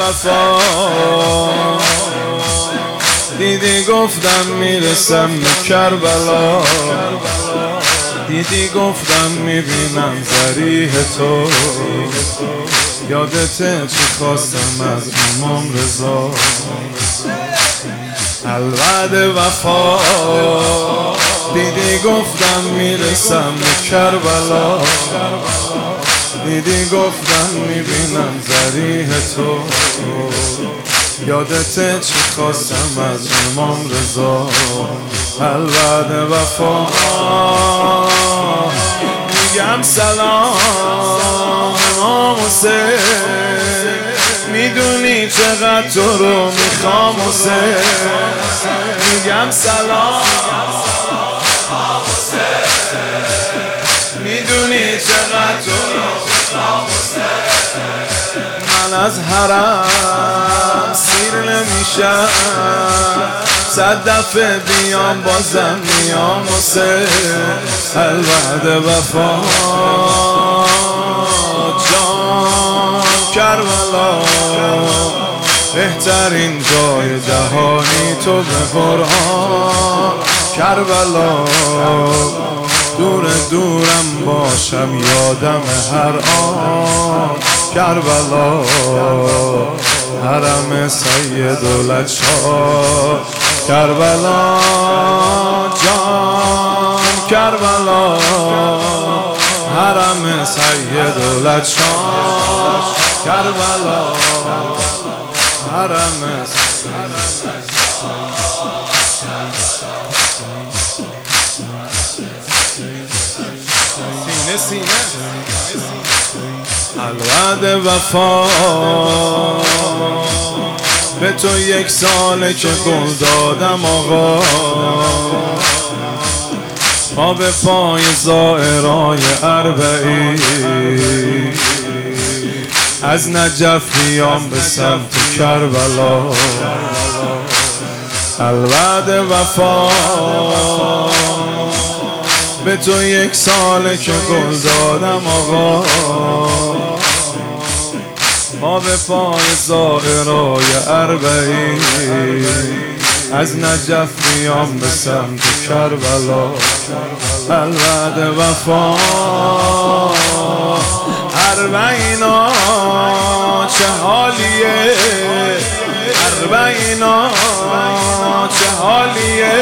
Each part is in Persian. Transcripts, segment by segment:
وفا دیدی گفتم میرسم به کربلا، دیدی گفتم میبینم ضریح تو، یادته چی خواستم از امام رضا. الوعد وفا دیدی گفتم میرسم به کربلا، دیدی گفتم میبینم ضریح تو، یادته چی خواستم از امام رضا. الوعد وفا میگم سلام امام حسین، میدونی چقدر تو رو میخوام حسین. میگم سلام امام حسین، میدونی چقدر تو رو میخوام حسین. من از حرم سیر نمیشم، 100 دفعه بیام بازم میام حسین. الوعد وفا جان کربلا، بهترین جای جهانی تو به قرآن. کربلا دور دورم باشم یادم هر آن. کربلا حرم سیدالشاه. کربلا جان کربلا، حرم سیدالشاه. کربلا حرم سینه سینه. الوعد وفا به تو 1 ساله که گل دادم آقا، پا به پای زائرای اربعی، از نجف بیام به سمت کربلا. الوعد وفا به تو 1 ساله که گل دادم آقا، ما به پای زائرای اربعی، از نجف بیام به سمت کربلا. الوعد وفا اربعینا چه حالیه، اربعینا چه حالیه،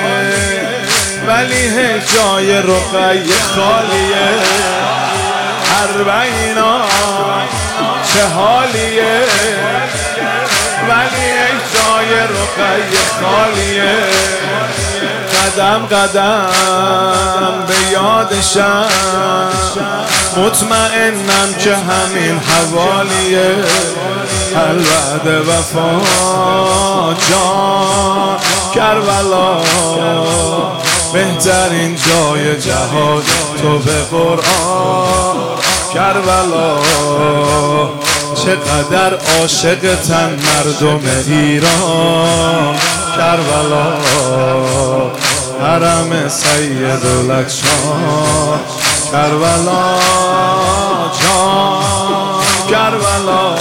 ولی جای رقیه خالیه. اربعینا چه حالیه، ولی جای رقیه خالیه. قدم قدم به یادشم، مطمئنم که همین حوالیه. الوعد وفا جان کربلا، بهترین جای جهان تو به قرآن. کربلا چقدر عاشقتن مردم ایران. کربلا حرم سیدالشاه. کربلا جان کربلا،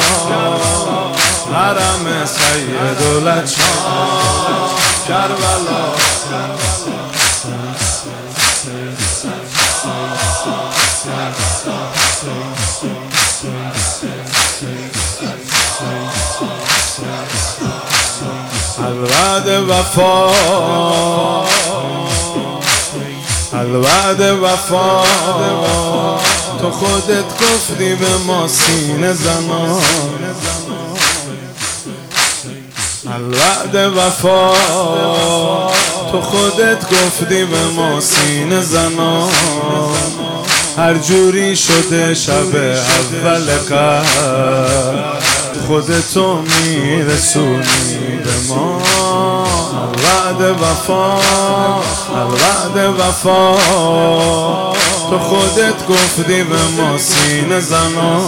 حرم سیدالشاه. کربلا الوعد وفا، الوعد وفا، تو خودت گفتی به ما سینه زنان. الوعد وفا، تو خودت گفتی به ما سینه زنان. هر جوری شده شب اول قدر، خودتو میرسونی به ما. الوعد وفا، الوعد وفا، تو خودت گفتی به ما سینه زنان.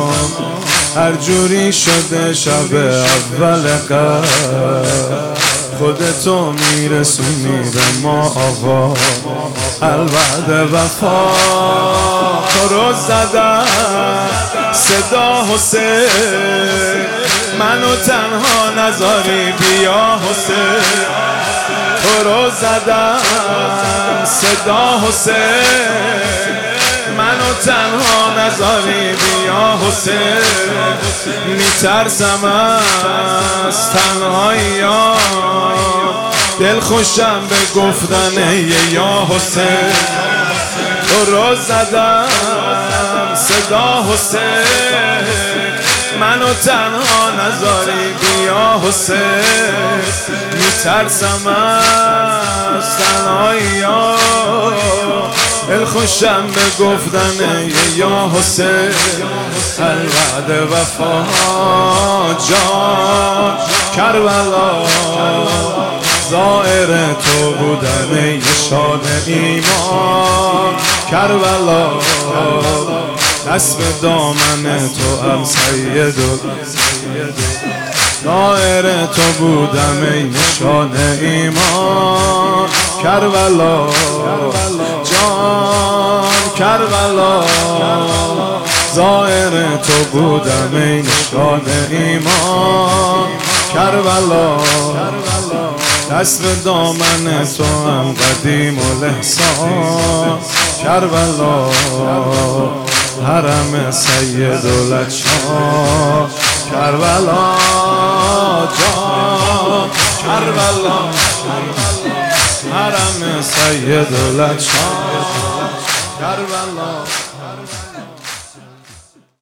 هر جوری شده شب اول قدر، خودتو میرسونی به ما آقا. الوعد وفا تو رو زدم صدا حسین، منو تنها نذاری بیا حسین. تو رو زدم صدا حسین، منو تنها نذاری بیا حسین. میترسم از تنهایی، دل خوشم به گفتن یا حسین. تو رو زدم صدا حسین، منو تنها نذاری بیا حسین. میترسم از تنهایی، دل خوشم به گفتن یا حسین. الوعد وفا جان کربلا، زائر تو بودم ای نشان ایمان. کربلا دست به دامن تو ام سیدو، زائر تو بودم ای نشان ایمان. کربلا جان کربلا، زائر تو بودم ای نشان ایمان. کربلا دست به دامن تو هم قدیم الاحسان. کربلا حرم سیدالشان. کربلا جان کربلا، حرم سیدالشان. کربلا